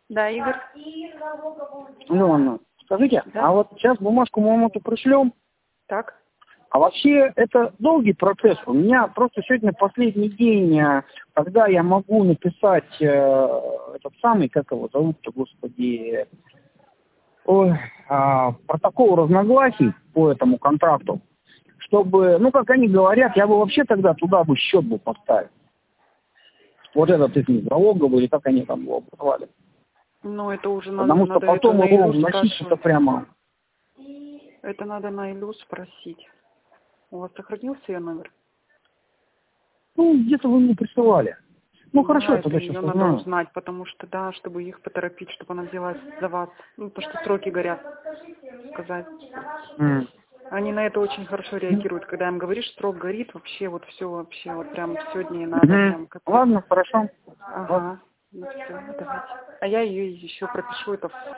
Да, Игорь. Ну, Анна, скажите, Да. а вот сейчас бумажку мы вам эту пришлем, Так. а вообще это долгий процесс. У меня просто сегодня последний день, когда я могу написать этот самый, как его зовут-то, господи, протокол разногласий по этому контракту, чтобы, ну, как они говорят, я бы вообще тогда туда бы счет бы поставил. Вот этот их залоговый, или как они там его обозвали. Ну, это уже Потому что надо это потом на его Илю вносить это спрашивать. прямо. Это надо на Илю спросить. У вас сохранился ее номер? Ну, где-то вы мне присылали. Ну, хорошо, Да, я это тогда сейчас ее надо узнаю. узнать, потому что, да, чтобы их поторопить, чтобы она взялась за вас. Ну, потому что сроки горят, сказать. М. Они на это очень хорошо реагируют. Когда им говоришь, срок горит, вообще вот все, вообще вот прям сегодня и надо прям как. Ладно, хорошо. Ага. Ну все, давайте. А я ее еще пропишу это в